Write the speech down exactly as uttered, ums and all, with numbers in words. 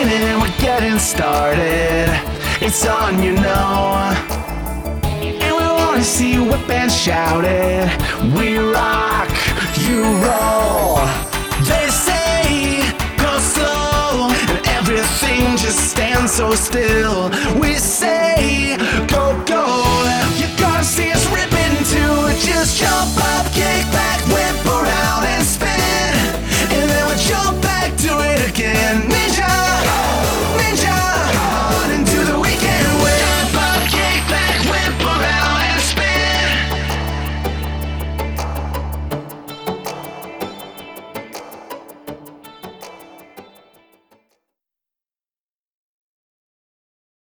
beginning and we're getting started. It's on, you know. And we wanna see you whip and shout it. We rock, you roll. They say go slow and everything just stands so still. We say go